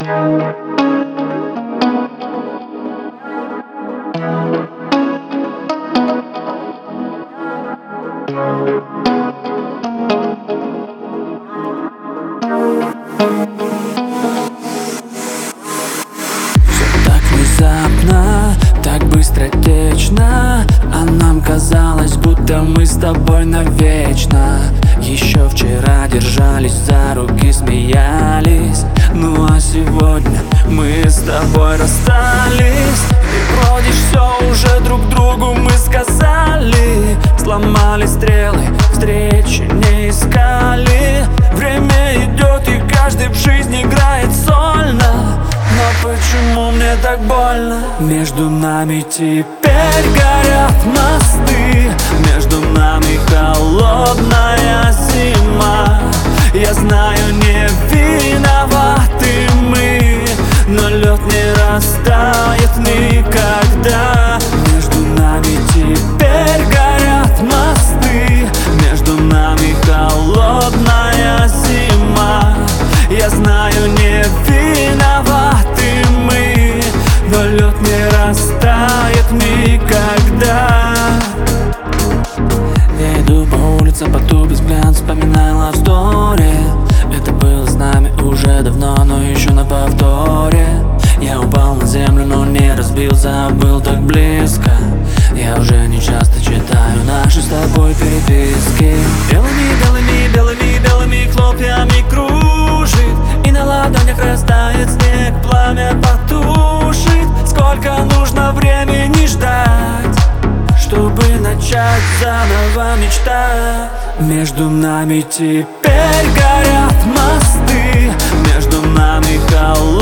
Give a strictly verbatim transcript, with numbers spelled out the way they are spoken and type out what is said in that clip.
Так внезапно, так быстротечно, а нам казалось, будто мы с тобой навечно. Еще вчера держались за руки, смеялись, ну а сегодня мы с тобой расстались. И вроде все уже друг другу мы сказали, сломали стрелы, встречи не искали. Время идет и каждый в жизни играет сольно, но почему мне так больно? Между нами теперь горят мосты, между нами холодная зима. Я знаю, не виноваты мы, но лед не растает никогда. Между нами теперь горят мосты, между нами холодная зима. Я знаю, не виноваты мы, но лед не растает никогда. Я иду по улицам, поту без взгляд, вспоминаю love story. Это было с нами уже давно, но еще на повторе. Я упал на землю, но не разбился, был так близко. Я уже не часто читаю наши с тобой переписки. Белыми, белыми, белыми, белыми хлопьями кружит, и на ладонях растает снег, пламя потушит. Сколько нужно времени ждать, чтобы начать заново мечтать? Между нами теперь горят мосты, между нами холодная